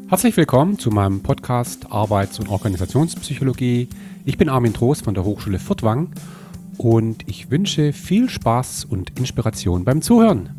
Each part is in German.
Herzlich willkommen zu meinem Podcast Arbeits- und Organisationspsychologie. Ich bin Armin Trost von der Hochschule Furtwangen und ich wünsche viel Spaß und Inspiration beim Zuhören.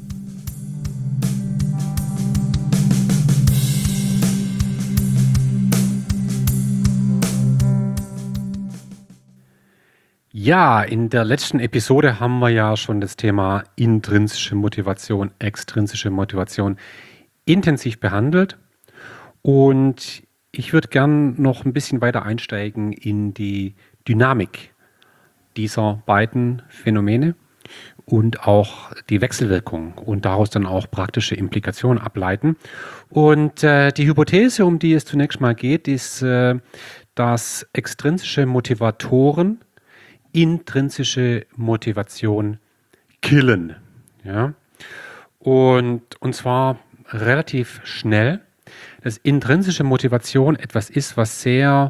Ja, in der letzten Episode haben wir ja schon das Thema intrinsische Motivation, extrinsische Motivation intensiv behandelt. Und ich würde gern noch ein bisschen weiter einsteigen in die Dynamik dieser beiden Phänomene und auch die Wechselwirkung und daraus dann auch praktische Implikationen ableiten. Und die Hypothese, um die es zunächst mal geht, ist, dass extrinsische Motivatoren intrinsische Motivation killen. Ja? Und zwar relativ schnell. Dass intrinsische Motivation etwas ist, was sehr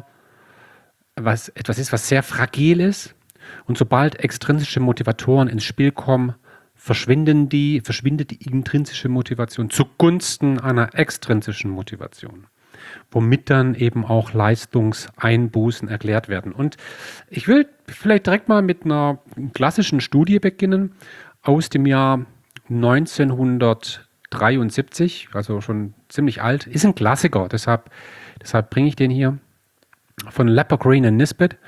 fragil ist. Und sobald extrinsische Motivatoren ins Spiel kommen, verschwindet die intrinsische Motivation zugunsten einer extrinsischen Motivation, womit dann eben auch Leistungseinbußen erklärt werden. Und ich will vielleicht direkt mal mit einer klassischen Studie beginnen aus dem Jahr 1973, also schon ziemlich alt, ist ein Klassiker, deshalb bringe ich den hier, von Lepper, Green und Nisbet.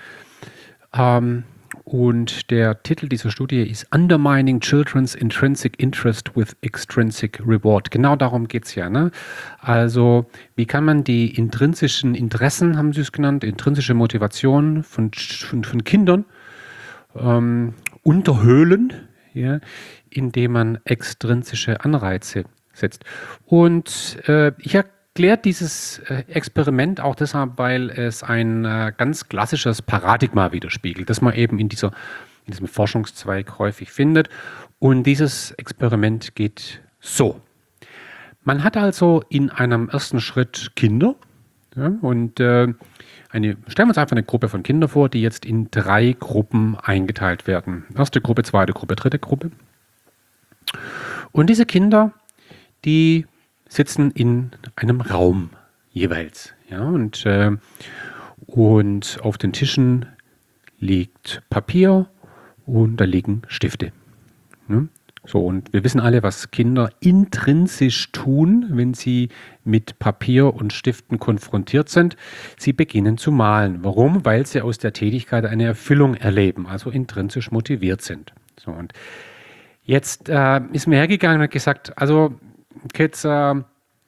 Und der Titel dieser Studie ist Undermining Children's Intrinsic Interest with Extrinsic Reward. Genau darum geht es ja. Ne? Also wie kann man die intrinsischen Interessen, haben sie es genannt, intrinsische Motivation von Kindern unterhöhlen, ja, indem man extrinsische Anreize setzt. Und ich erkläre dieses Experiment auch deshalb, weil es ein ganz klassisches Paradigma widerspiegelt, das man eben in diesem Forschungszweig häufig findet. Und dieses Experiment geht so. Man hat also in einem ersten Schritt Kinder, ja, und stellen wir uns einfach eine Gruppe von Kindern vor, die jetzt in 3 Gruppen eingeteilt werden. Erste Gruppe, zweite Gruppe, dritte Gruppe. Und diese Kinder, die sitzen in einem Raum jeweils. Ja, und auf den Tischen liegt Papier und da liegen Stifte. Ne? So, und wir wissen alle, was Kinder intrinsisch tun, wenn sie mit Papier und Stiften konfrontiert sind. Sie beginnen zu malen. Warum? Weil sie aus der Tätigkeit eine Erfüllung erleben, also intrinsisch motiviert sind. So, und jetzt ist mir hergegangen und hat gesagt, also Kids, wenn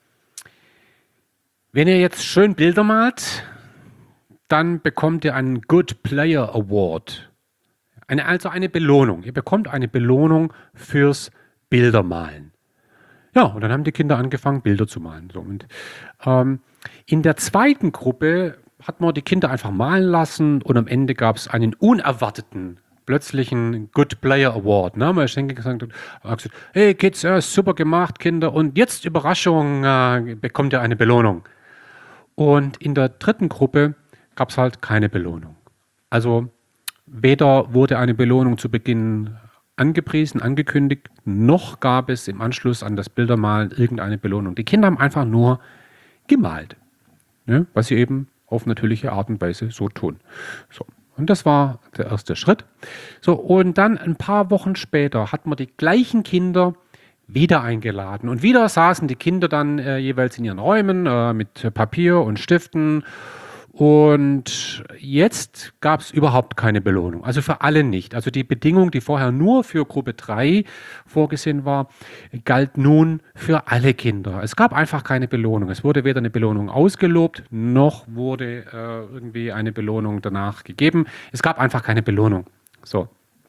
ihr jetzt schön Bilder malt, dann bekommt ihr einen Good Player Award. Also eine Belohnung. Ihr bekommt eine Belohnung fürs Bildermalen. Ja, und dann haben die Kinder angefangen, Bilder zu malen. So, und in der zweiten Gruppe hat man die Kinder einfach malen lassen und am Ende gab es einen unerwarteten plötzlichen Good Player Award. Ne? Man ist hingegangen und hat gesagt, hey Kids, super gemacht, Kinder, und jetzt Überraschung, bekommt ihr eine Belohnung. Und in der dritten Gruppe gab es halt keine Belohnung. Also weder wurde eine Belohnung zu Beginn angepriesen, angekündigt, noch gab es im Anschluss an das Bildermalen irgendeine Belohnung. Die Kinder haben einfach nur gemalt, ne? Was sie eben auf natürliche Art und Weise so tun. So. Und das war der erste Schritt. So, und dann ein paar Wochen später hat man die gleichen Kinder wieder eingeladen. Und wieder saßen die Kinder dann jeweils in ihren Räumen mit Papier und Stiften. Und jetzt gab es überhaupt keine Belohnung. Also für alle nicht. Also die Bedingung, die vorher nur für Gruppe 3 vorgesehen war, galt nun für alle Kinder. Es gab einfach keine Belohnung. Es wurde weder eine Belohnung ausgelobt, noch wurde irgendwie eine Belohnung danach gegeben. Es gab einfach keine Belohnung. So.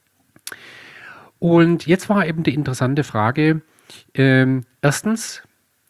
Und jetzt war eben die interessante Frage, erstens,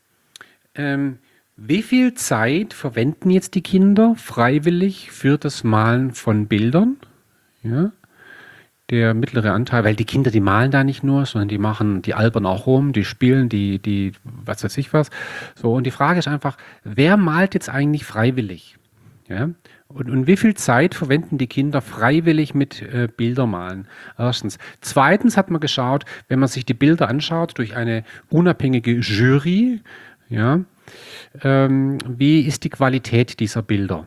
wie viel Zeit verwenden jetzt die Kinder freiwillig für das Malen von Bildern? Ja, der mittlere Anteil, weil die Kinder, die malen da nicht nur, sondern die albern auch rum, die spielen, die was weiß ich was. So, und die Frage ist einfach, wer malt jetzt eigentlich freiwillig? Ja? Und wie viel Zeit verwenden die Kinder freiwillig mit Bildermalen? Erstens. Zweitens hat man geschaut, wenn man sich die Bilder anschaut durch eine unabhängige Jury, ja, wie ist die Qualität dieser Bilder?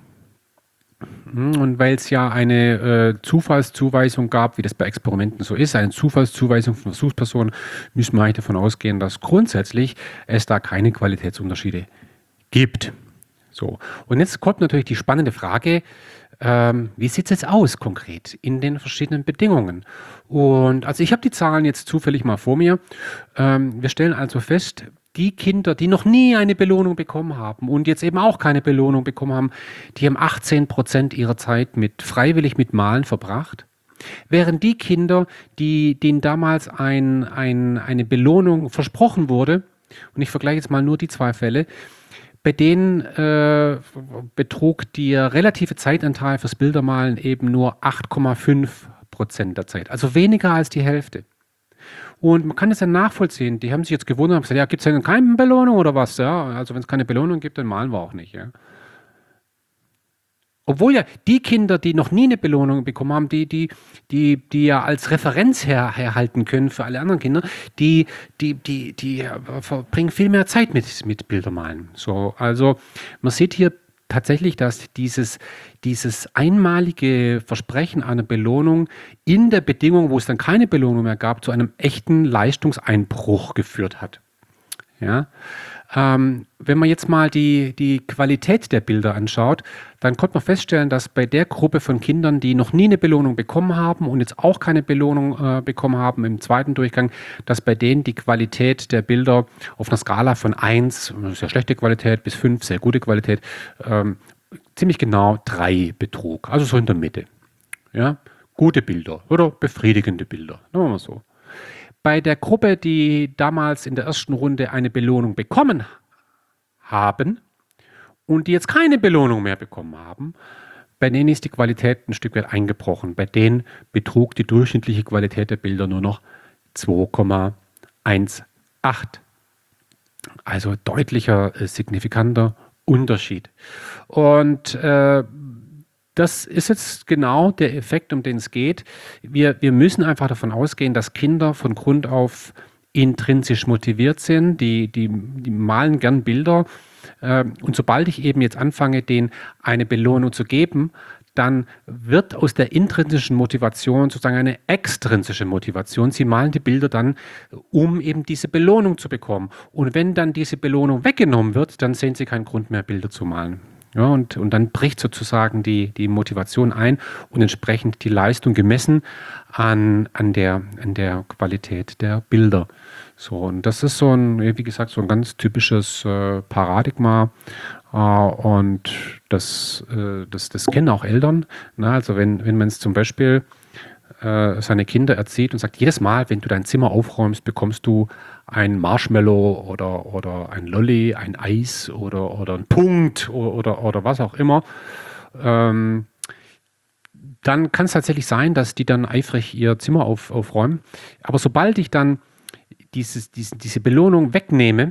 Und weil es ja eine Zufallszuweisung gab, wie das bei Experimenten so ist, eine Zufallszuweisung von Versuchspersonen, müssen wir eigentlich davon ausgehen, dass grundsätzlich es da keine Qualitätsunterschiede gibt. So, und jetzt kommt natürlich die spannende Frage, wie sieht es jetzt aus konkret in den verschiedenen Bedingungen? Und also ich habe die Zahlen jetzt zufällig mal vor mir. Wir stellen also fest, die Kinder, die noch nie eine Belohnung bekommen haben und jetzt eben auch keine Belohnung bekommen haben, die haben 18% ihrer Zeit freiwillig mit Malen verbracht. Während die Kinder, denen damals eine Belohnung versprochen wurde, und ich vergleiche jetzt mal nur die zwei Fälle, bei denen betrug der relative Zeitanteil fürs Bildermalen eben nur 8,5% der Zeit, also weniger als die Hälfte. Und man kann das ja nachvollziehen. Die haben sich jetzt gewundert und gesagt, ja, gibt es denn keine Belohnung oder was? Ja, also wenn es keine Belohnung gibt, dann malen wir auch nicht. Ja. Obwohl ja die Kinder, die noch nie eine Belohnung bekommen haben, die ja als Referenz herhalten können für alle anderen Kinder, die verbringen viel mehr Zeit mit Bildermalen. So, also man sieht hier tatsächlich, dass dieses einmalige Versprechen einer Belohnung in der Bedingung, wo es dann keine Belohnung mehr gab, zu einem echten Leistungseinbruch geführt hat. Ja? Wenn man jetzt mal die Qualität der Bilder anschaut, dann konnte man feststellen, dass bei der Gruppe von Kindern, die noch nie eine Belohnung bekommen haben und jetzt auch keine Belohnung bekommen haben im zweiten Durchgang, dass bei denen die Qualität der Bilder auf einer Skala von 1, sehr schlechte Qualität, bis 5, sehr gute Qualität, ziemlich genau 3 betrug. Also so in der Mitte. Ja? Gute Bilder oder befriedigende Bilder. Sagen wir mal so. Bei der Gruppe, die damals in der ersten Runde eine Belohnung bekommen haben und die jetzt keine Belohnung mehr bekommen haben, bei denen ist die Qualität ein Stück weit eingebrochen. Bei denen betrug die durchschnittliche Qualität der Bilder nur noch 2,18. Also deutlicher, signifikanter Unterschied. Und das ist jetzt genau der Effekt, um den es geht. Wir müssen einfach davon ausgehen, dass Kinder von Grund auf intrinsisch motiviert sind. Die malen gern Bilder. Und sobald ich eben jetzt anfange, denen eine Belohnung zu geben, dann wird aus der intrinsischen Motivation sozusagen eine extrinsische Motivation. Sie malen die Bilder dann, um eben diese Belohnung zu bekommen. Und wenn dann diese Belohnung weggenommen wird, dann sehen sie keinen Grund mehr, Bilder zu malen. Ja, und dann bricht sozusagen die Motivation ein und entsprechend die Leistung gemessen an der Qualität der Bilder. So, und das ist wie gesagt, so ein ganz typisches Paradigma. Und das kennen auch Eltern. Na, also wenn man es zum Beispiel seine Kinder erzieht und sagt, jedes Mal, wenn du dein Zimmer aufräumst, bekommst du ein Marshmallow oder ein Lolli, ein Eis oder ein Punkt oder was auch immer, dann kann es tatsächlich sein, dass die dann eifrig ihr Zimmer aufräumen. Aber sobald ich dann diese Belohnung wegnehme,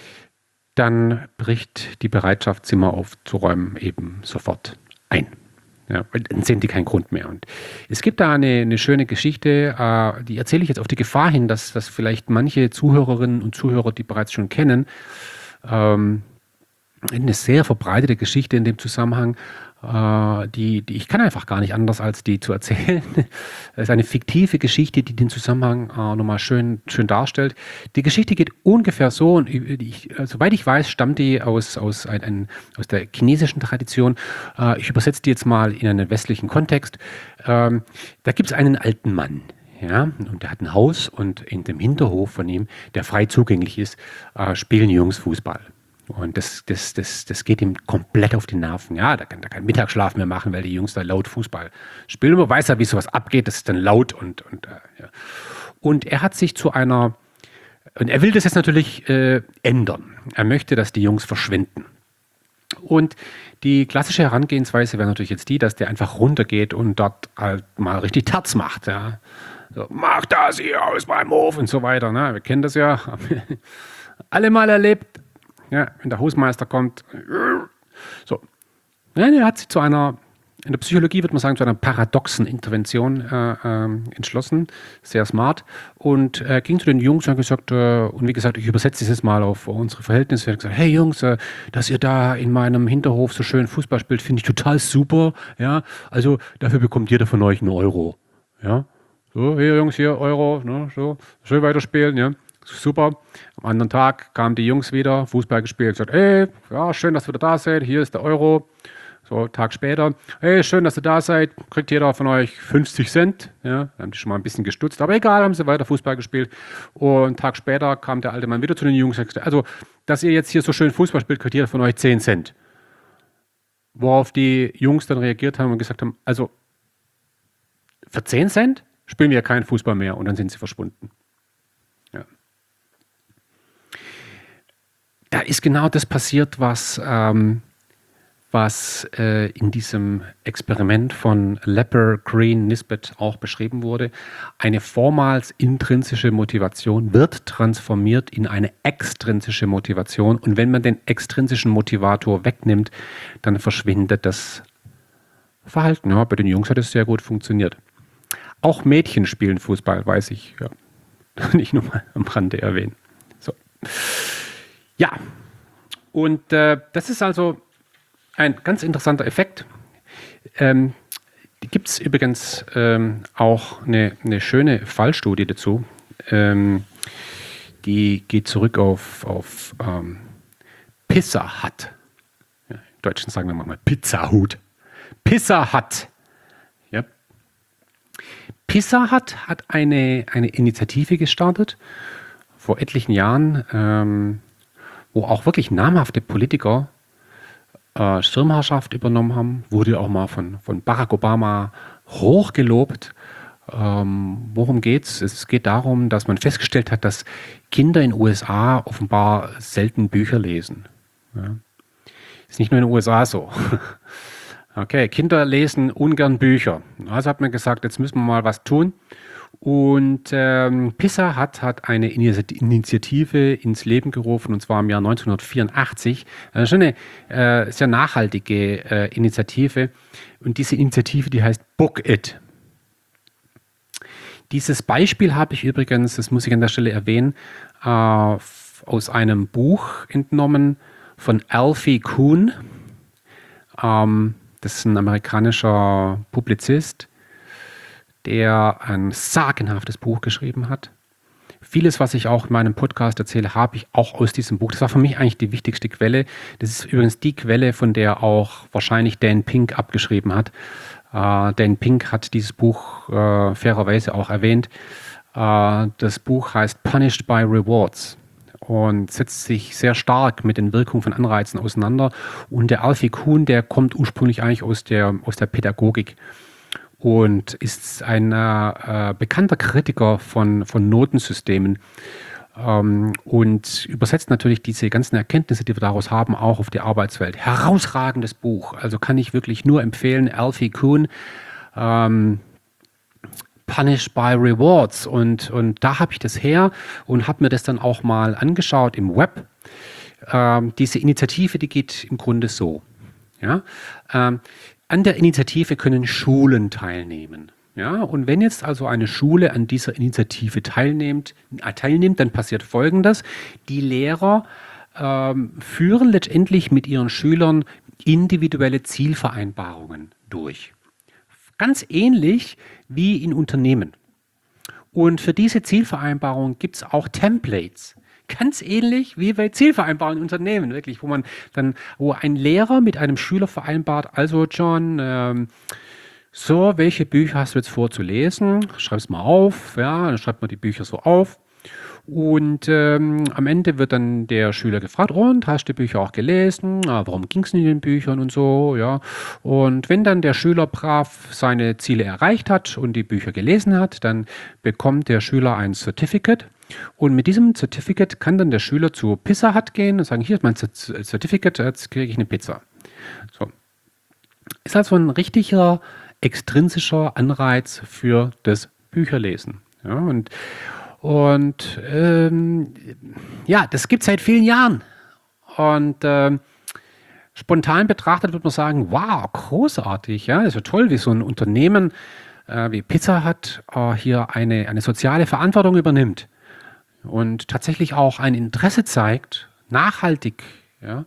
dann bricht die Bereitschaft, Zimmer aufzuräumen, eben sofort ein. Ja, dann sehen die keinen Grund mehr. Und es gibt da eine schöne Geschichte, die erzähle ich jetzt auf die Gefahr hin, dass das vielleicht manche Zuhörerinnen und Zuhörer, die bereits schon kennen, eine sehr verbreitete Geschichte in dem Zusammenhang, die ich kann einfach gar nicht anders, als die zu erzählen. Das ist eine fiktive Geschichte, die den Zusammenhang nochmal schön darstellt. Die Geschichte geht ungefähr so, und soweit ich weiß, stammt die aus der chinesischen Tradition. Ich übersetze die jetzt mal in einen westlichen Kontext. Da gibt es einen alten Mann. Ja, und der hat ein Haus, und in dem Hinterhof von ihm, der frei zugänglich ist, spielen Jungs Fußball. Und das geht ihm komplett auf die Nerven. Ja, da kann er keinen Mittagsschlaf mehr machen, weil die Jungs da laut Fußball spielen. Und man weiß ja, wie sowas abgeht. Das ist dann laut ja. Und er hat sich und er will das jetzt natürlich ändern. Er möchte, dass die Jungs verschwinden. Und die klassische Herangehensweise wäre natürlich jetzt die, dass der einfach runtergeht und dort halt mal richtig Terz macht. Ja. So, mach das hier aus meinem Hof und so weiter. Ne? Wir kennen das ja. Alle mal erlebt. Ja, wenn der Hausmeister kommt. So. Ja, er hat sich zu einer in der Psychologie würde man sagen, zu einer paradoxen Intervention entschlossen, sehr smart, und ging zu den Jungs und hat gesagt, und wie gesagt, ich übersetze dieses mal auf unsere Verhältnisse, er hat gesagt, hey Jungs, dass ihr da in meinem Hinterhof so schön Fußball spielt, finde ich total super, ja, also dafür bekommt jeder von euch einen Euro, ja, so, hier Jungs, hier Euro, ne, so, schön weiterspielen, ja. Super. Am anderen Tag kamen die Jungs wieder, Fußball gespielt, gesagt, ey, ja, schön, dass ihr wieder da seid, hier ist der Euro. So, Tag später, hey, schön, dass ihr da seid, kriegt jeder von euch 50 Cent. Ja, da haben die schon mal ein bisschen gestutzt, aber egal, haben sie weiter Fußball gespielt. Und einen Tag später kam der alte Mann wieder zu den Jungs und sagte, also, dass ihr jetzt hier so schön Fußball spielt, kriegt jeder von euch 10 Cent. Worauf die Jungs dann reagiert haben und gesagt haben, also, für 10 Cent spielen wir ja keinen Fußball mehr, und dann sind sie verschwunden. Ja. Da ist genau das passiert, was in diesem Experiment von Lepper, Green, Nisbet auch beschrieben wurde. Eine vormals intrinsische Motivation wird transformiert in eine extrinsische Motivation, und wenn man den extrinsischen Motivator wegnimmt, dann verschwindet das Verhalten. Ja, bei den Jungs hat es sehr gut funktioniert. Auch Mädchen spielen Fußball, weiß ich. Ja. Nicht nur mal am Rande erwähnen. So. Ja, und das ist also ein ganz interessanter Effekt. Gibt es übrigens auch eine schöne Fallstudie dazu. Die geht zurück auf Pizza Hut. Ja, im Deutschen sagen wir mal Pizza Hut. Pizza Hut. Ja. Pizza Hut hat eine Initiative gestartet vor etlichen Jahren, wo auch wirklich namhafte Politiker Schirmherrschaft übernommen haben, wurde auch mal von Barack Obama hochgelobt. Worum geht's? Es geht darum, dass man festgestellt hat, dass Kinder in den USA offenbar selten Bücher lesen. Ja. Ist nicht nur in den USA so. Okay, Kinder lesen ungern Bücher. Also hat man gesagt, jetzt müssen wir mal was tun. Und Pizza Hut hat eine Initiative ins Leben gerufen, und zwar im Jahr 1984. Schon eine sehr nachhaltige Initiative. Und diese Initiative, die heißt Book It. Dieses Beispiel habe ich übrigens, das muss ich an der Stelle erwähnen, aus einem Buch entnommen von Alfie Kuhn. Das ist ein amerikanischer Publizist, der ein sagenhaftes Buch geschrieben hat. Vieles, was ich auch in meinem Podcast erzähle, habe ich auch aus diesem Buch. Das war für mich eigentlich die wichtigste Quelle. Das ist übrigens die Quelle, von der auch wahrscheinlich Dan Pink abgeschrieben hat. Dan Pink hat dieses Buch fairerweise auch erwähnt. Das Buch heißt Punished by Rewards und setzt sich sehr stark mit den Wirkungen von Anreizen auseinander. Und der Alfie Kuhn, der kommt ursprünglich eigentlich aus der Pädagogik und ist ein bekannter Kritiker von Notensystemen und übersetzt natürlich diese ganzen Erkenntnisse, die wir daraus haben, auch auf die Arbeitswelt. Herausragendes Buch, also kann ich wirklich nur empfehlen, Alfie Kuhn, Punished by Rewards, und da habe ich das her und habe mir das dann auch mal angeschaut im Web. Diese Initiative, die geht im Grunde so. Ja? An der Initiative können Schulen teilnehmen. Ja? Und wenn jetzt also eine Schule an dieser Initiative teilnimmt, dann passiert Folgendes. Die Lehrer führen letztendlich mit ihren Schülern individuelle Zielvereinbarungen durch. Ganz ähnlich wie in Unternehmen. Und für diese Zielvereinbarung gibt es auch Templates. Ganz ähnlich wie bei Zielvereinbarungen in Unternehmen, wirklich, wo ein Lehrer mit einem Schüler vereinbart, also John, so, welche Bücher hast du jetzt vor zu lesen? Schreib es mal auf, ja, dann schreibt man die Bücher so auf. Und am Ende wird dann der Schüler gefragt, und hast du die Bücher auch gelesen? Warum ging es in den Büchern und so, ja. Und wenn dann der Schüler brav seine Ziele erreicht hat und die Bücher gelesen hat, dann bekommt der Schüler ein Certificate. Und mit diesem Certificate kann dann der Schüler zu Pizza Hut gehen und sagen, hier ist mein Certificate, jetzt kriege ich eine Pizza. So. Ist also ein richtiger extrinsischer Anreiz für das Bücherlesen. Ja, und ja, das gibt es seit vielen Jahren. Und Spontan betrachtet würde man sagen, wow, großartig, ja, ist ja toll, wie so ein Unternehmen wie Pizza Hut hier eine soziale Verantwortung übernimmt und tatsächlich auch ein Interesse zeigt, nachhaltig, ja,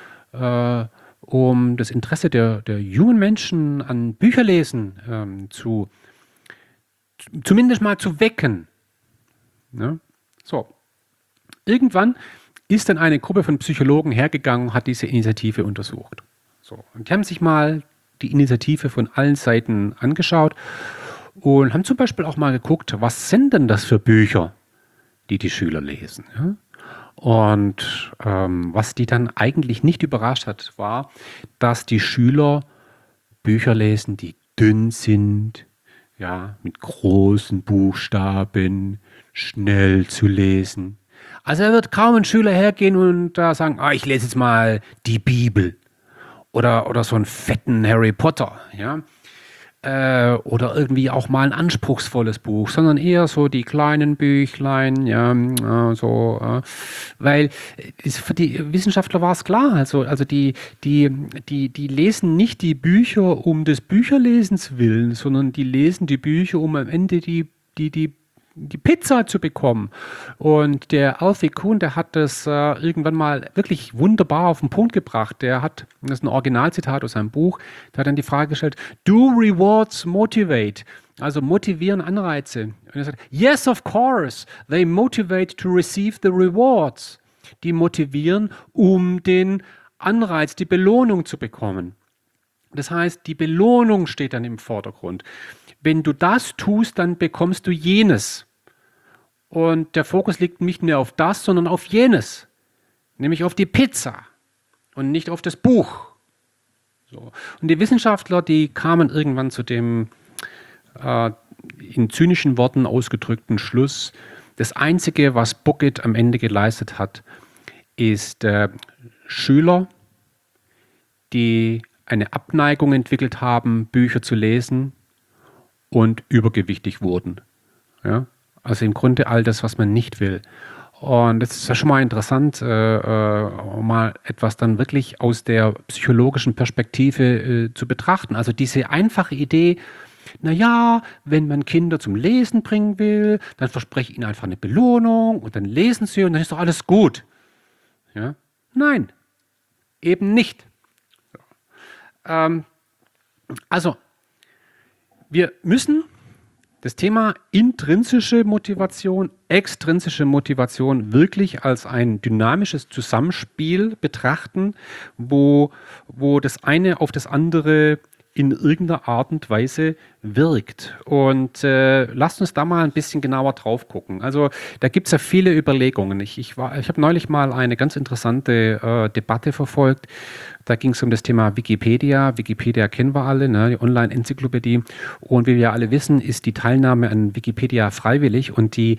um das Interesse der jungen Menschen an Bücherlesen zumindest mal zu wecken. Ne? So, irgendwann ist dann eine Gruppe von Psychologen hergegangen und hat diese Initiative untersucht. So, und die haben sich mal die Initiative von allen Seiten angeschaut und haben zum Beispiel auch mal geguckt, was sind denn das für Bücher, die die Schüler lesen. Ja? Und was die dann eigentlich nicht überrascht hat, war, dass die Schüler Bücher lesen, die dünn sind, ja, mit großen Buchstaben, schnell zu lesen. Also da wird kaum ein Schüler hergehen und da sagen, ich lese jetzt mal die Bibel oder so einen fetten Harry Potter, ja. Oder irgendwie auch mal ein anspruchsvolles Buch, sondern eher so die kleinen Büchlein, ja, weil für die Wissenschaftler war es klar, also die lesen nicht die Bücher um des Bücherlesens willen, sondern die lesen die Bücher, um am Ende die Pizza zu bekommen. Und der Alfie Kuhn, der hat das irgendwann mal wirklich wunderbar auf den Punkt gebracht. Das ist ein Originalzitat aus seinem Buch, der hat dann die Frage gestellt, do rewards motivate? Also motivieren Anreize. Und er sagt, yes, of course, they motivate to receive the rewards. Die motivieren, um den Anreiz, die Belohnung zu bekommen. Das heißt, die Belohnung steht dann im Vordergrund. Wenn du das tust, dann bekommst du jenes. Und der Fokus liegt nicht mehr auf das, sondern auf jenes. Nämlich auf die Pizza und nicht auf das Buch. So. Und die Wissenschaftler, die kamen irgendwann zu dem in zynischen Worten ausgedrückten Schluss, das Einzige, was Bucket am Ende geleistet hat, ist Schüler, die eine Abneigung entwickelt haben, Bücher zu lesen, und übergewichtig wurden. Ja? Also im Grunde all das, was man nicht will. Und das ist ja schon mal interessant, mal etwas dann wirklich aus der psychologischen Perspektive zu betrachten. Also diese einfache Idee, naja, wenn man Kinder zum Lesen bringen will, dann verspreche ich ihnen einfach eine Belohnung und dann lesen sie und dann ist doch alles gut. Ja? Nein, eben nicht. Also, wir müssen das Thema intrinsische Motivation, extrinsische Motivation wirklich als ein dynamisches Zusammenspiel betrachten, wo das eine auf das andere in irgendeiner Art und Weise wirkt. Und lasst uns da mal ein bisschen genauer drauf gucken. Also da gibt es ja viele Überlegungen. Ich habe neulich mal eine ganz interessante Debatte verfolgt. Da ging es um das Thema Wikipedia. Wikipedia kennen wir alle, ne? Die Online-Enzyklopädie. Und wie wir alle wissen, ist die Teilnahme an Wikipedia freiwillig und die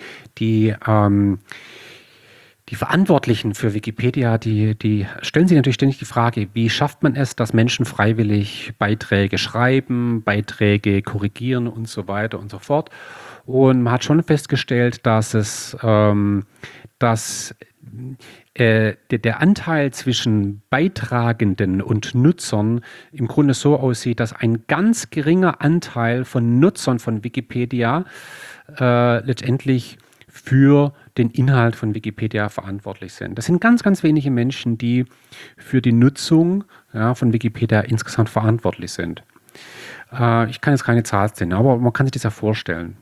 Verantwortlichen für Wikipedia, die stellen sich natürlich ständig die Frage, wie schafft man es, dass Menschen freiwillig Beiträge schreiben, Beiträge korrigieren und so weiter und so fort. Und man hat schon festgestellt, dass der Anteil zwischen Beitragenden und Nutzern im Grunde so aussieht, dass ein ganz geringer Anteil von Nutzern von Wikipedia letztendlich für den Inhalt von Wikipedia verantwortlich sind. Das sind ganz, ganz wenige Menschen, die für die Nutzung von Wikipedia insgesamt verantwortlich sind. Ich kann jetzt keine Zahl nennen, aber man kann sich das ja vorstellen.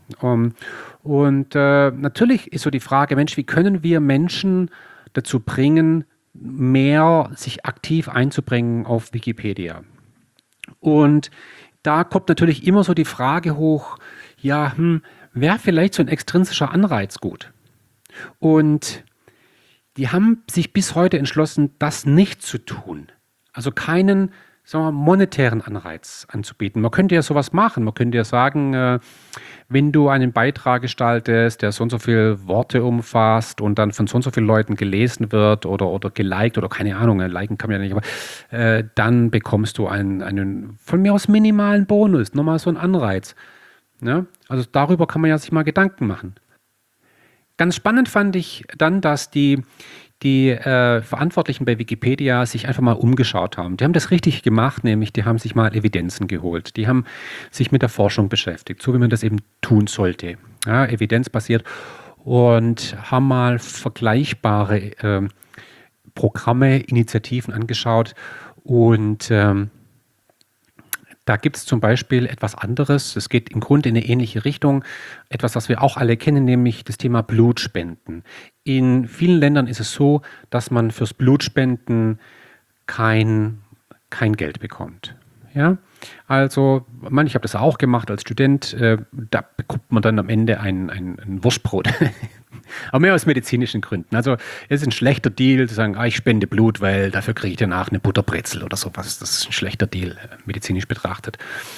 Natürlich ist so die Frage, Mensch, wie können wir Menschen dazu bringen, mehr sich aktiv einzubringen auf Wikipedia? Und da kommt natürlich immer so die Frage hoch, ja, wäre vielleicht so ein extrinsischer Anreiz gut? Und die haben sich bis heute entschlossen, das nicht zu tun. Also keinen, sagen wir mal, monetären Anreiz anzubieten. Man könnte ja sowas machen. Man könnte ja sagen, wenn du einen Beitrag gestaltest, der so und so viele Worte umfasst und dann von so und so vielen Leuten gelesen wird oder geliked oder keine Ahnung, liken kann man ja nicht, aber dann bekommst du einen von mir aus minimalen Bonus, nochmal so einen Anreiz. Ja? Also darüber kann man ja sich mal Gedanken machen. Ganz spannend fand ich dann, dass die die Verantwortlichen bei Wikipedia sich einfach mal umgeschaut haben. Die haben das richtig gemacht, nämlich die haben sich mal Evidenzen geholt. Die haben sich mit der Forschung beschäftigt, so wie man das eben tun sollte. Ja, evidenzbasiert und haben mal vergleichbare Programme, Initiativen angeschaut und da gibt es zum Beispiel etwas anderes. Es geht im Grunde in eine ähnliche Richtung. Etwas, was wir auch alle kennen, nämlich das Thema Blutspenden. In vielen Ländern ist es so, dass man fürs Blutspenden kein Geld bekommt. Ja? Also, ich habe das auch gemacht als Student. Da bekommt man dann am Ende ein Wurstbrot. Aber mehr aus medizinischen Gründen. Also es ist ein schlechter Deal zu sagen, ich spende Blut, weil dafür kriege ich danach eine Butterbrezel oder sowas. Das ist ein schlechter Deal, medizinisch betrachtet.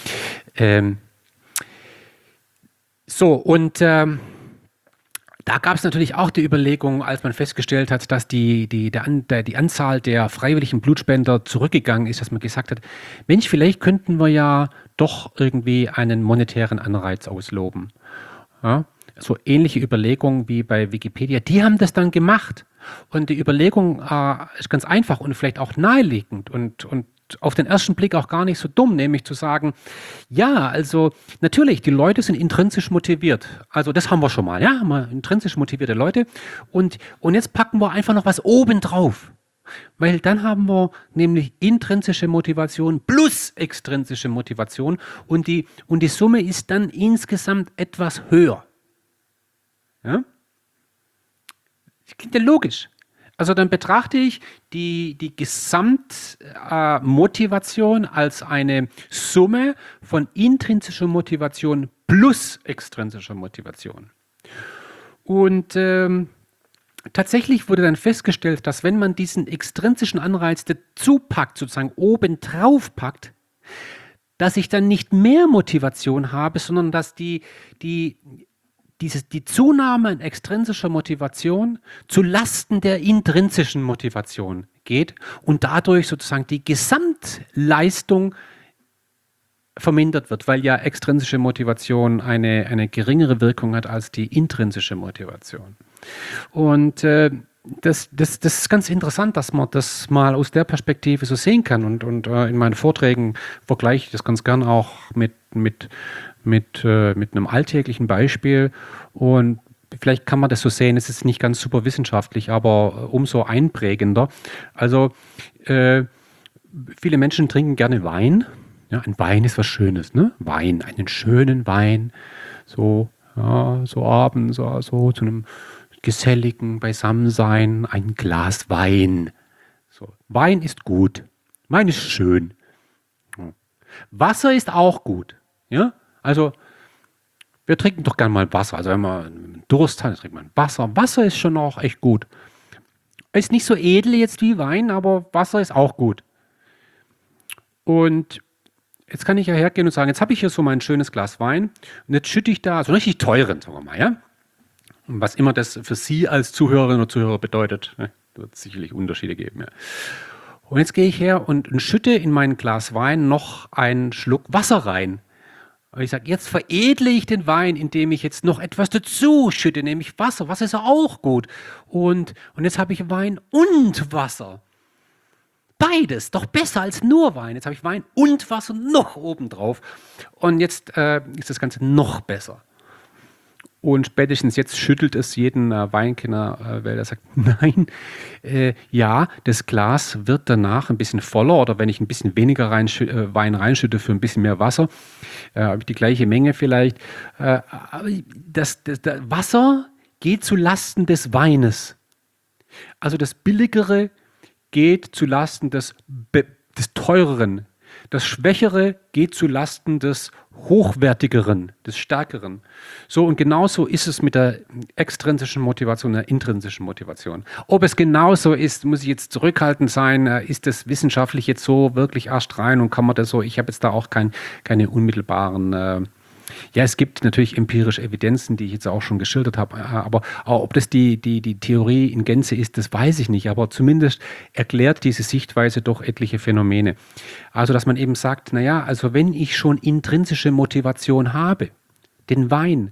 Da gab es natürlich auch die Überlegung, als man festgestellt hat, dass die Anzahl der freiwilligen Blutspender zurückgegangen ist, dass man gesagt hat, Mensch, vielleicht könnten wir ja doch irgendwie einen monetären Anreiz ausloben. Ja? So ähnliche Überlegungen wie bei Wikipedia, die haben das dann gemacht. Und die Überlegung ist ganz einfach und vielleicht auch naheliegend und auf den ersten Blick auch gar nicht so dumm, nämlich zu sagen, ja, also natürlich, die Leute sind intrinsisch motiviert. Also das haben wir schon mal, ja, haben wir intrinsisch motivierte Leute. Und jetzt packen wir einfach noch was oben drauf. Weil dann haben wir nämlich intrinsische Motivation plus extrinsische Motivation und die Summe ist dann insgesamt etwas höher. Ja? Das klingt ja logisch. Also dann betrachte ich die Gesamtmotivation als eine Summe von intrinsischer Motivation plus extrinsischer Motivation. Und tatsächlich wurde dann festgestellt, dass wenn man diesen extrinsischen Anreiz dazu packt, sozusagen oben drauf packt, dass ich dann nicht mehr Motivation habe, sondern dass die Zunahme an extrinsischer Motivation zu Lasten der intrinsischen Motivation geht und dadurch sozusagen die Gesamtleistung vermindert wird, weil ja extrinsische Motivation eine geringere Wirkung hat als die intrinsische Motivation. Und das ist ganz interessant, dass man das mal aus der Perspektive so sehen kann. Und in meinen Vorträgen vergleiche ich das ganz gern auch mit einem alltäglichen Beispiel. Und vielleicht kann man das so sehen, es ist nicht ganz super wissenschaftlich, aber umso einprägender. Also viele Menschen trinken gerne Wein. Ja, ein Wein ist was Schönes, ne? Wein, einen schönen Wein, so abends, so zu einem geselligen Beisammensein, ein Glas Wein. So. Wein ist gut. Wein ist schön. Ja. Wasser ist auch gut. Ja? Also, wir trinken doch gerne mal Wasser. Also, wenn man Durst hat, trinkt man Wasser. Wasser ist schon auch echt gut. Ist nicht so edel jetzt wie Wein, aber Wasser ist auch gut. Und jetzt kann ich ja hergehen und sagen, jetzt habe ich hier so mein schönes Glas Wein und jetzt schütte ich da so einen richtig teuren, sagen wir mal, ja? Was immer das für Sie als Zuhörerinnen und Zuhörer bedeutet, ne? Wird es sicherlich Unterschiede geben. Ja. Und jetzt gehe ich her und schütte in mein Glas Wein noch einen Schluck Wasser rein. Und ich sage, jetzt veredle ich den Wein, indem ich jetzt noch etwas dazu schütte, nämlich Wasser. Wasser ist ja auch gut. Und jetzt habe ich Wein und Wasser. Beides, doch besser als nur Wein. Jetzt habe ich Wein und Wasser noch obendrauf. Und jetzt ist das Ganze noch besser. Und spätestens jetzt schüttelt es jeden Weinkenner, weil er sagt, nein, ja, das Glas wird danach ein bisschen voller oder wenn ich ein bisschen weniger Wein reinschütte für ein bisschen mehr Wasser, habe ich die gleiche Menge vielleicht. Aber das Wasser geht zu Lasten des Weines. Also das Billigere geht zu Lasten des Teureren. Das Schwächere geht zu Lasten des Hochwertigeren, des Stärkeren. So und genauso ist es mit der extrinsischen Motivation, der intrinsischen Motivation. Ob es genauso ist, muss ich jetzt zurückhaltend sein. Ist das wissenschaftlich jetzt so wirklich erst rein und kann man das so? Ich habe jetzt da auch keine unmittelbaren. Ja, es gibt natürlich empirische Evidenzen, die ich jetzt auch schon geschildert habe, aber ob das die Theorie in Gänze ist, das weiß ich nicht, aber zumindest erklärt diese Sichtweise doch etliche Phänomene. Also, dass man eben sagt, naja, also wenn ich schon intrinsische Motivation habe, den Wein,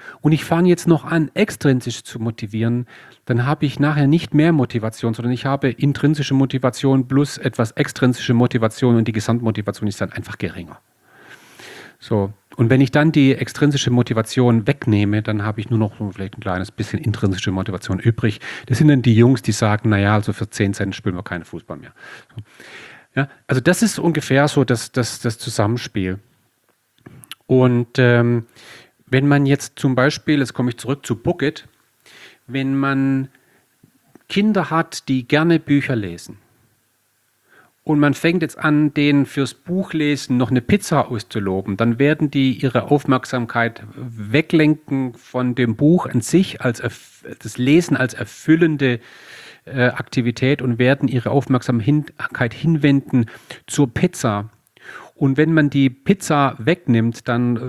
und ich fange jetzt noch an, extrinsisch zu motivieren, dann habe ich nachher nicht mehr Motivation, sondern ich habe intrinsische Motivation plus etwas extrinsische Motivation und die Gesamtmotivation ist dann einfach geringer. So. Und wenn ich dann die extrinsische Motivation wegnehme, dann habe ich nur noch vielleicht ein kleines bisschen intrinsische Motivation übrig. Das sind dann die Jungs, die sagen, naja, also für 10 Cent spielen wir keinen Fußball mehr. So. Ja, also das ist ungefähr so das Zusammenspiel. Und wenn man jetzt zum Beispiel, jetzt komme ich zurück zu Bookit, wenn man Kinder hat, die gerne Bücher lesen und man fängt jetzt an, denen fürs Buchlesen noch eine Pizza auszuloben, dann werden die ihre Aufmerksamkeit weglenken von dem Buch an sich, als das Lesen als erfüllende Aktivität und werden ihre Aufmerksamkeit hinwenden zur Pizza. Und wenn man die Pizza wegnimmt, dann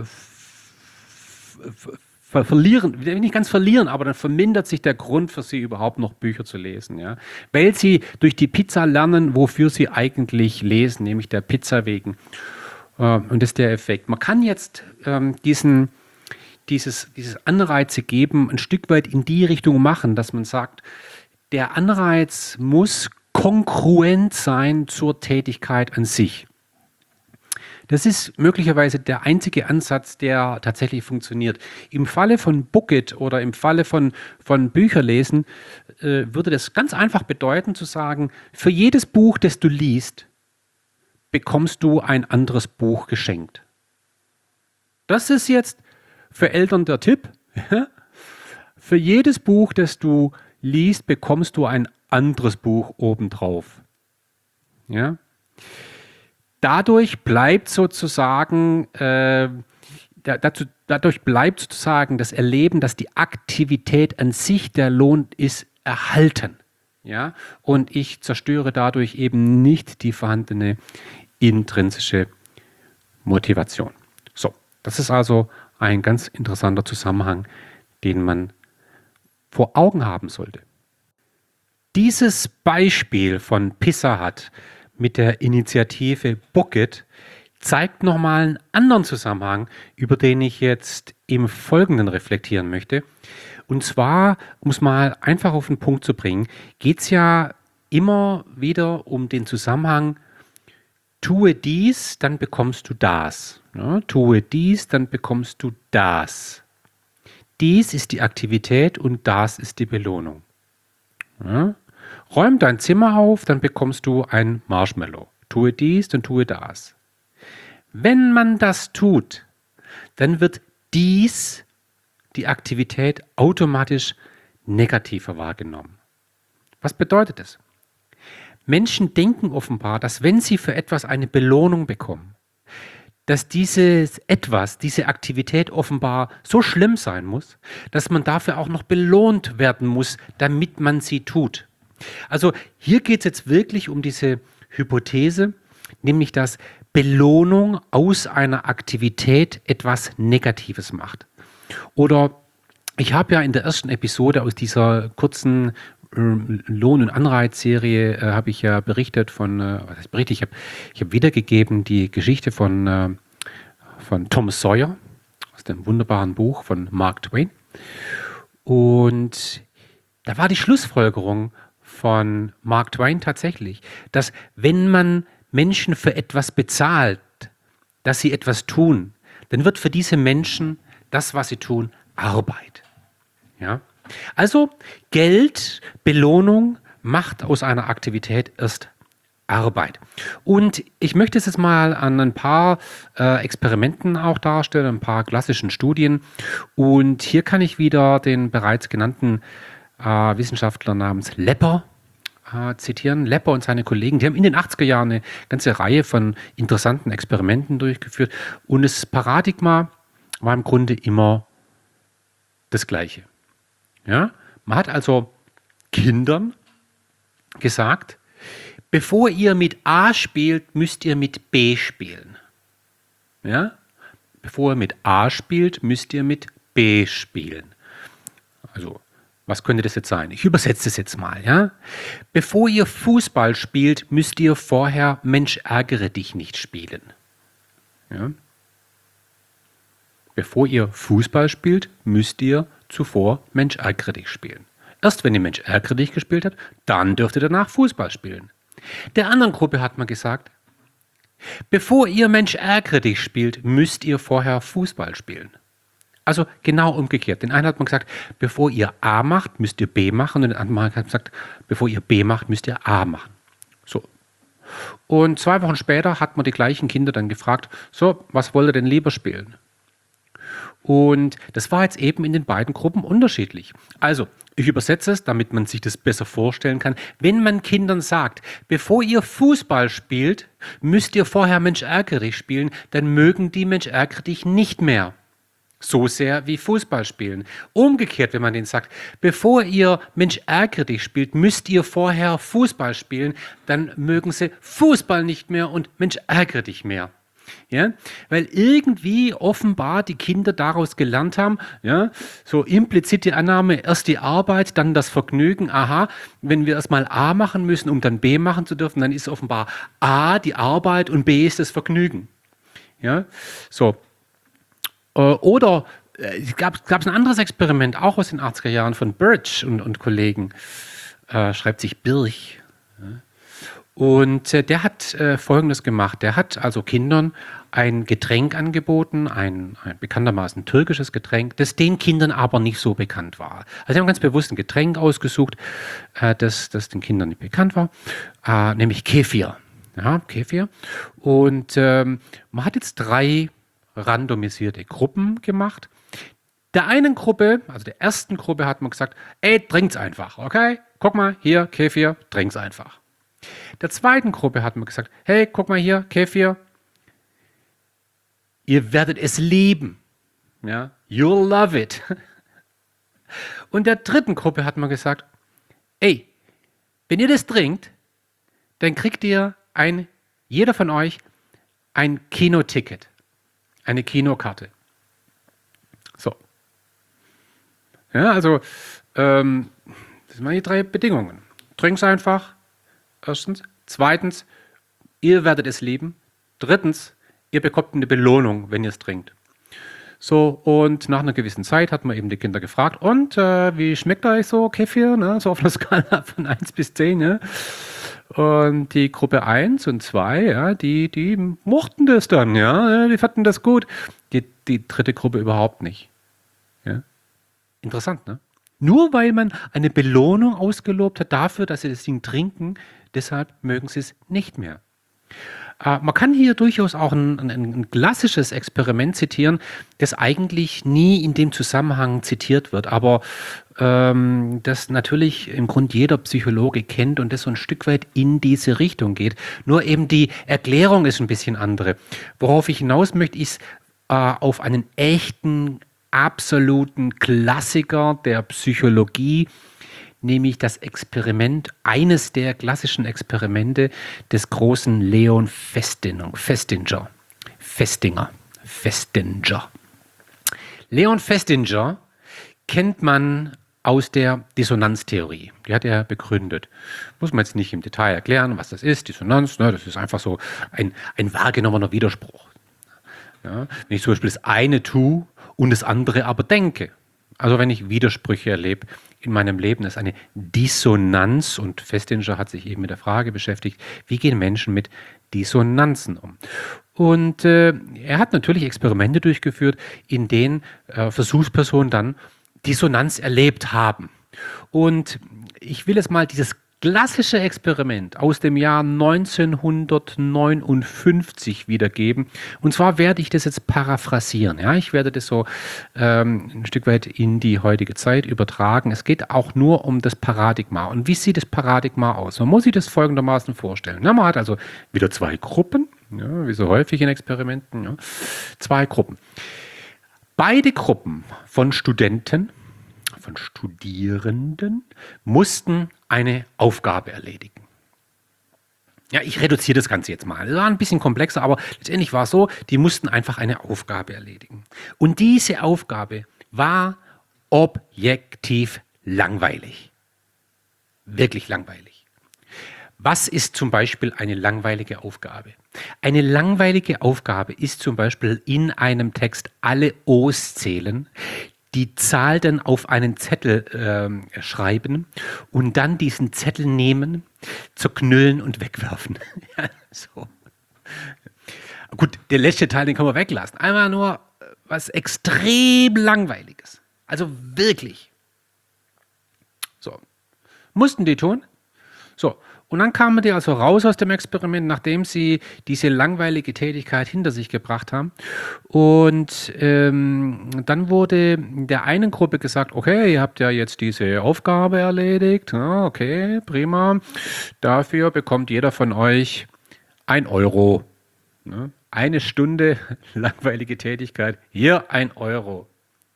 verlieren, nicht ganz verlieren, aber dann vermindert sich der Grund für sie überhaupt noch Bücher zu lesen. Ja? Weil sie durch die Pizza lernen, wofür sie eigentlich lesen, nämlich der Pizza wegen. Und das ist der Effekt. Man kann jetzt dieses Anreize geben, ein Stück weit in die Richtung machen, dass man sagt, der Anreiz muss kongruent sein zur Tätigkeit an sich. Das ist möglicherweise der einzige Ansatz, der tatsächlich funktioniert. Im Falle von Bookit oder im Falle von Bücherlesen würde das ganz einfach bedeuten zu sagen, für jedes Buch, das du liest, bekommst du ein anderes Buch geschenkt. Das ist jetzt für Eltern der Tipp. Für jedes Buch, das du liest, bekommst du ein anderes Buch obendrauf. Ja? Dadurch bleibt sozusagen das Erleben, dass die Aktivität an sich der Lohn ist, erhalten. Ja? Und ich zerstöre dadurch eben nicht die vorhandene intrinsische Motivation. So, das ist also ein ganz interessanter Zusammenhang, den man vor Augen haben sollte. Dieses Beispiel von Pizza Hut mit der Initiative Bookit zeigt nochmal einen anderen Zusammenhang, über den ich jetzt im Folgenden reflektieren möchte. Und zwar, um es mal einfach auf den Punkt zu bringen, geht es ja immer wieder um den Zusammenhang, tue dies, dann bekommst du das. Ja, tue dies, dann bekommst du das. Dies ist die Aktivität und das ist die Belohnung. Ja? Räum dein Zimmer auf, dann bekommst du ein Marshmallow. Tue dies, dann tue das. Wenn man das tut, dann wird dies, die Aktivität, automatisch negativer wahrgenommen. Was bedeutet das? Menschen denken offenbar, dass wenn sie für etwas eine Belohnung bekommen, dass dieses Etwas, diese Aktivität offenbar so schlimm sein muss, dass man dafür auch noch belohnt werden muss, damit man sie tut. Also hier geht es jetzt wirklich um diese Hypothese, nämlich dass Belohnung aus einer Aktivität etwas Negatives macht. Oder ich habe ja in der ersten Episode aus dieser kurzen Lohn- und Anreizserie habe ich ja berichtet von, was heißt berichtet? Ich habe wiedergegeben die Geschichte von Tom Sawyer aus dem wunderbaren Buch von Mark Twain. Und da war die Schlussfolgerung von Mark Twain tatsächlich, dass wenn man Menschen für etwas bezahlt, dass sie etwas tun, dann wird für diese Menschen das, was sie tun, Arbeit. Ja? Also Geld, Belohnung macht aus einer Aktivität erst Arbeit. Und ich möchte es jetzt mal an ein paar Experimenten auch darstellen, ein paar klassischen Studien. Und hier kann ich wieder den bereits genannten Wissenschaftler namens Lepper zitieren. Lepper und seine Kollegen, die haben in den 80er Jahren eine ganze Reihe von interessanten Experimenten durchgeführt. Und das Paradigma war im Grunde immer das Gleiche. Ja? Man hat also Kindern gesagt, bevor ihr mit A spielt, müsst ihr mit B spielen. Ja? Bevor ihr mit A spielt, müsst ihr mit B spielen. Also, was könnte das jetzt sein? Ich übersetze das jetzt mal. Ja? Bevor ihr Fußball spielt, müsst ihr vorher Mensch, ärgere dich nicht spielen. Ja? bevor ihr Fußball spielt, müsst ihr zuvor Mensch ärgere dich spielen. Erst wenn ihr Mensch ärgere dich gespielt habt, dann dürft ihr danach Fußball spielen. Der anderen Gruppe hat man gesagt, bevor ihr Mensch ärgere dich spielt, müsst ihr vorher Fußball spielen. Also genau umgekehrt. Den einen hat man gesagt, bevor ihr A macht, müsst ihr B machen. Und den anderen hat man gesagt, bevor ihr B macht, müsst ihr A machen. So. Und 2 Wochen später hat man die gleichen Kinder dann gefragt, so, was wollt ihr denn lieber spielen? Und das war jetzt eben in den beiden Gruppen unterschiedlich. Also, ich übersetze es, damit man sich das besser vorstellen kann. Wenn man Kindern sagt, bevor ihr Fußball spielt, müsst ihr vorher Mensch ärgere dich spielen, dann mögen die Mensch ärgere dich nicht mehr. So sehr wie Fußball spielen. Umgekehrt, wenn man denen sagt, bevor ihr Mensch ärgere dich spielt, müsst ihr vorher Fußball spielen, dann mögen sie Fußball nicht mehr und Mensch ärgere dich mehr. Ja, weil irgendwie offenbar die Kinder daraus gelernt haben, ja, so implizite Annahme, erst die Arbeit, dann das Vergnügen, aha, wenn wir erstmal A machen müssen, um dann B machen zu dürfen, dann ist offenbar A die Arbeit und B ist das Vergnügen. Ja, so. Oder gab es ein anderes Experiment, auch aus den 80er Jahren von Birch und Kollegen, schreibt sich Birch. Ja. Und der hat Folgendes gemacht. Der hat also Kindern ein Getränk angeboten, ein bekanntermaßen türkisches Getränk, das den Kindern aber nicht so bekannt war. Also sie haben ganz bewusst ein Getränk ausgesucht, das den Kindern nicht bekannt war, nämlich Kefir. Ja, Kefir. Und man hat jetzt 3 randomisierte Gruppen gemacht. Der einen Gruppe, also der ersten Gruppe, hat man gesagt, ey, trinkt's einfach, okay? Guck mal, hier, Kefir, trinkt's einfach. Der zweiten Gruppe hat man gesagt, hey, guck mal hier, Kefir, ihr werdet es lieben. Ja? You'll love it. Und der dritten Gruppe hat man gesagt, ey, wenn ihr das trinkt, dann kriegt ihr jeder von euch ein Kinoticket, eine Kinokarte. So. Ja, also, das sind die 3 Bedingungen. Trink's einfach. Erstens. Zweitens, ihr werdet es lieben. Drittens, ihr bekommt eine Belohnung, wenn ihr es trinkt. So, und nach einer gewissen Zeit hat man eben die Kinder gefragt, und wie schmeckt euch so Kefir? Ne? So auf einer Skala von 1 bis 10. Ne? Und die Gruppe 1 und 2, ja, die mochten das dann, ja, die fanden das gut. Die dritte Gruppe überhaupt nicht. Ja? Interessant, ne? Nur weil man eine Belohnung ausgelobt hat dafür, dass sie das Ding trinken, deshalb mögen sie es nicht mehr. Man kann hier durchaus auch ein klassisches Experiment zitieren, das eigentlich nie in dem Zusammenhang zitiert wird, aber das natürlich im Grunde jeder Psychologe kennt und das so ein Stück weit in diese Richtung geht. Nur eben die Erklärung ist ein bisschen andere. Worauf ich hinaus möchte, ist auf einen echten, absoluten Klassiker der Psychologie, nämlich das Experiment, eines der klassischen Experimente des großen Leon Festinger. Leon Festinger kennt man aus der Dissonanztheorie. Die hat er begründet. Muss man jetzt nicht im Detail erklären, was das ist. Dissonanz, ne, das ist einfach so ein wahrgenommener Widerspruch. Ja, wenn ich zum Beispiel das eine tue und das andere aber denke. Also wenn ich Widersprüche erlebe in meinem Leben, ist eine Dissonanz, und Festinger hat sich eben mit der Frage beschäftigt, wie gehen Menschen mit Dissonanzen um? Und er hat natürlich Experimente durchgeführt, in denen Versuchspersonen dann Dissonanz erlebt haben. Und ich will jetzt mal dieses klassische Experiment aus dem Jahr 1959 wiedergeben. Und zwar werde ich das jetzt paraphrasieren. Ja? Ich werde das so ein Stück weit in die heutige Zeit übertragen. Es geht auch nur um das Paradigma. Und wie sieht das Paradigma aus? Man muss sich das folgendermaßen vorstellen. Ja, man hat also wieder 2 Gruppen, ja, wie so häufig in Experimenten. Ja. 2 Gruppen. Beide Gruppen von Studierenden mussten eine Aufgabe erledigen. Ja, ich reduziere das Ganze jetzt mal. Das war ein bisschen komplexer, aber letztendlich war es so, die mussten einfach eine Aufgabe erledigen. Und diese Aufgabe war objektiv langweilig. Wirklich langweilig. Was ist zum Beispiel eine langweilige Aufgabe? Eine langweilige Aufgabe ist zum Beispiel in einem Text alle O's zählen, die Zahl dann auf einen Zettel schreiben und dann diesen Zettel nehmen, zerknüllen und wegwerfen. Ja, so. Gut, der letzte Teil, den können wir weglassen. Einmal nur was extrem Langweiliges. Also wirklich. So. Mussten die tun. So. Und dann kamen die also raus aus dem Experiment, nachdem sie diese langweilige Tätigkeit hinter sich gebracht haben. Und dann wurde der einen Gruppe gesagt, okay, ihr habt ja jetzt diese Aufgabe erledigt. Ja, okay, prima. Dafür bekommt jeder von euch 1 Euro. Ne? Eine Stunde langweilige Tätigkeit, hier 1 Euro.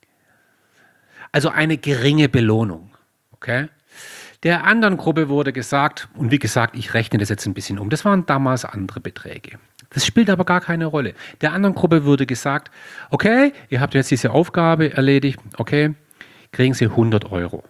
Also eine geringe Belohnung. Okay? Der anderen Gruppe wurde gesagt, und wie gesagt, ich rechne das jetzt ein bisschen um, das waren damals andere Beträge. Das spielt aber gar keine Rolle. Der anderen Gruppe wurde gesagt, okay, ihr habt jetzt diese Aufgabe erledigt, okay, kriegen Sie 100 Euro.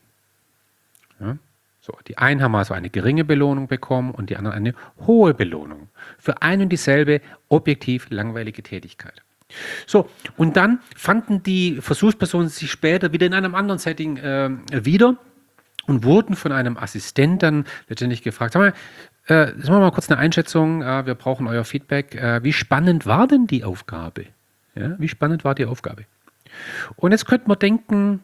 Ja? So, die einen haben also eine geringe Belohnung bekommen und die anderen eine hohe Belohnung für ein und dieselbe objektiv langweilige Tätigkeit. So, und dann fanden die Versuchspersonen sich später wieder in einem anderen Setting wieder und wurden von einem Assistent dann letztendlich gefragt, sag mal, machen wir mal kurz eine Einschätzung, wir brauchen euer Feedback. Wie spannend war denn die Aufgabe? Ja, wie spannend war die Aufgabe? Und jetzt könnte man denken,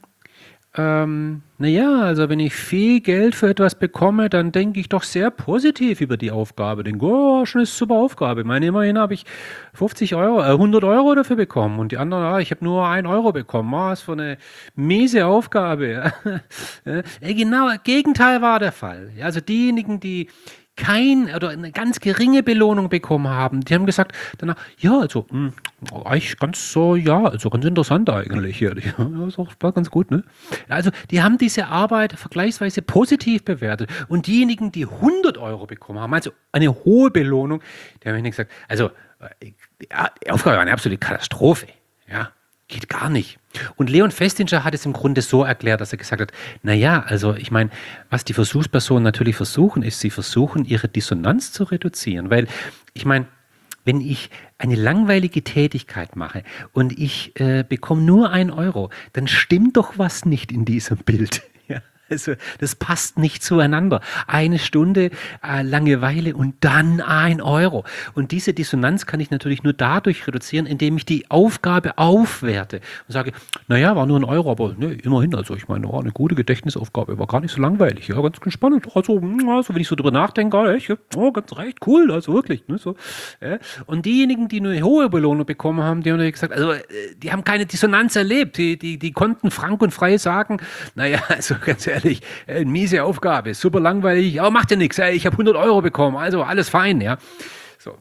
naja, also wenn ich viel Geld für etwas bekomme, dann denke ich doch sehr positiv über die Aufgabe. Denke, oh, schon eine super Aufgabe. Ich meine, immerhin habe ich 100 Euro dafür bekommen und die anderen, ich habe nur 1 Euro bekommen. Was für eine miese Aufgabe. Ja, genau, Gegenteil war der Fall. Ja, also diejenigen, die eine ganz geringe Belohnung bekommen haben, die haben gesagt danach, ja, also eigentlich ganz so, ja, also ganz interessant eigentlich hier. Ja, war ganz gut, ne? Also die haben diese Arbeit vergleichsweise positiv bewertet und diejenigen, die 100 Euro bekommen haben, also eine hohe Belohnung, die haben gesagt, also die Aufgabe war eine absolute Katastrophe, ja. Geht gar nicht. Und Leon Festinger hat es im Grunde so erklärt, dass er gesagt hat, naja, also ich meine, was die Versuchspersonen natürlich versuchen, ist, sie versuchen, ihre Dissonanz zu reduzieren. Weil, ich meine, wenn ich eine langweilige Tätigkeit mache und ich bekomme nur 1 Euro, dann stimmt doch was nicht in diesem Bild. Ja, also das passt nicht zueinander. 1 Stunde Langeweile und dann 1 Euro. Und diese Dissonanz kann ich natürlich nur dadurch reduzieren, indem ich die Aufgabe aufwerte und sage, naja, war nur 1 Euro, aber ne, immerhin, also ich meine, war eine gute Gedächtnisaufgabe, war gar nicht so langweilig, ja, ganz spannend. Also wenn ich so drüber nachdenke, echt, oh, ganz recht, cool, also wirklich. Ne, so, ja. Und diejenigen, die nur eine hohe Belohnung bekommen haben, die haben gesagt, also die haben keine Dissonanz erlebt, die konnten frank und frei sagen, naja, also ganz ehrlich, miese Aufgabe, super langweilig, aber macht ja nichts, ich habe 100 Euro bekommen, also alles fein, ja. So.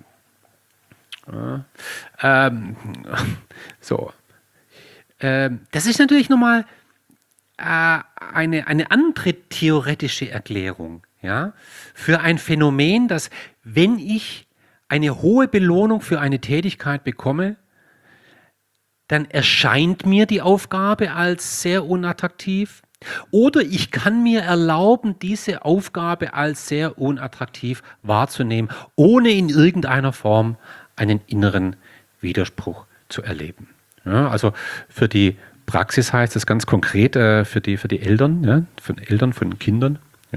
So. Das ist natürlich nochmal eine andere theoretische Erklärung, ja, für ein Phänomen, dass wenn ich eine hohe Belohnung für eine Tätigkeit bekomme, dann erscheint mir die Aufgabe als sehr unattraktiv. Oder ich kann mir erlauben, diese Aufgabe als sehr unattraktiv wahrzunehmen, ohne in irgendeiner Form einen inneren Widerspruch zu erleben. Ja, also für die Praxis heißt es ganz konkret, für die Eltern, ja, von Eltern von Kindern.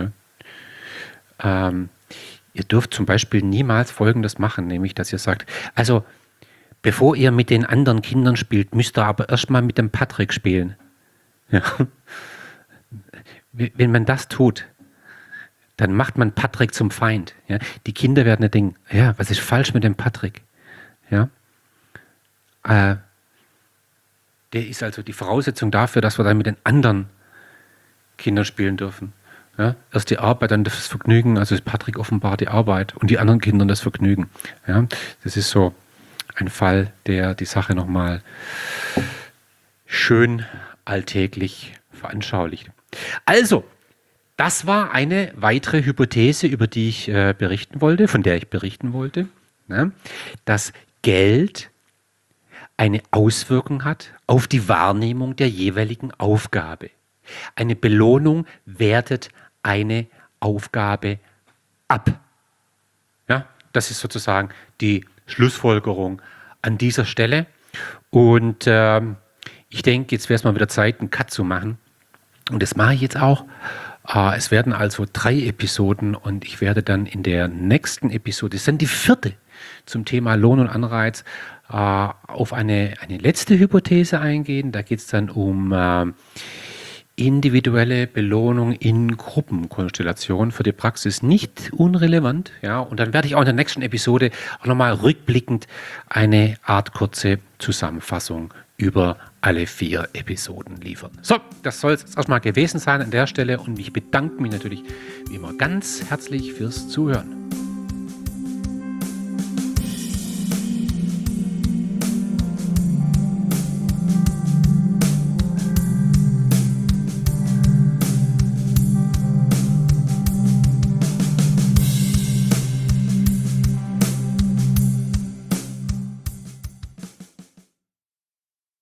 Ja, ihr dürft zum Beispiel niemals Folgendes machen, nämlich dass ihr sagt, also bevor ihr mit den anderen Kindern spielt, müsst ihr aber erstmal mit dem Patrick spielen. Ja. Wenn man das tut, dann macht man Patrick zum Feind. Ja? Die Kinder werden denken, ja, was ist falsch mit dem Patrick? Ja? Der ist also die Voraussetzung dafür, dass wir dann mit den anderen Kindern spielen dürfen. Ja? Erst die Arbeit, dann das Vergnügen, also ist Patrick offenbar die Arbeit und die anderen Kinder das Vergnügen. Ja? Das ist so ein Fall, der die Sache nochmal schön alltäglich veranschaulicht. Also, das war eine weitere Hypothese, über die ich berichten wollte, von der ich berichten wollte, ne? Dass Geld eine Auswirkung hat auf die Wahrnehmung der jeweiligen Aufgabe. Eine Belohnung wertet eine Aufgabe ab. Ja, das ist sozusagen die Schlussfolgerung an dieser Stelle. Und ich denke, jetzt wäre es mal wieder Zeit, einen Cut zu machen. Und das mache ich jetzt auch. Es werden also 3 Episoden und ich werde dann in der nächsten Episode, das ist dann die 4. zum Thema Lohn und Anreiz, auf eine letzte Hypothese eingehen. Da geht es dann um individuelle Belohnung in Gruppenkonstellationen, für die Praxis nicht unrelevant. Ja, und dann werde ich auch in der nächsten Episode auch nochmal rückblickend eine Art kurze Zusammenfassung über alle 4 Episoden liefern. So, das soll es erstmal gewesen sein an der Stelle und ich bedanke mich natürlich wie immer ganz herzlich fürs Zuhören.